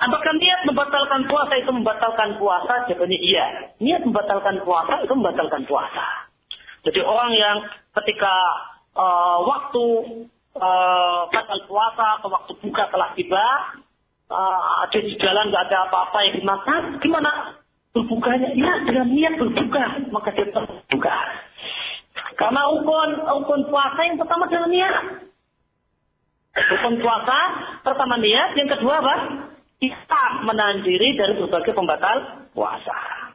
Apakah niat membatalkan puasa itu membatalkan puasa? Jawabannya iya. Niat membatalkan puasa itu membatalkan puasa. Jadi orang yang ketika waktu batal puasa atau waktu buka telah tiba, di jalan nggak ada apa-apa yang dimakan, gimana berbukanya? Ya dengan niat berbuka, maka dia berbuka. Karena ukun puasa yang pertama adalah niat. Ukun puasa pertama niat, yang kedua apa? Kita menahan diri dari berbagai pembatal puasa.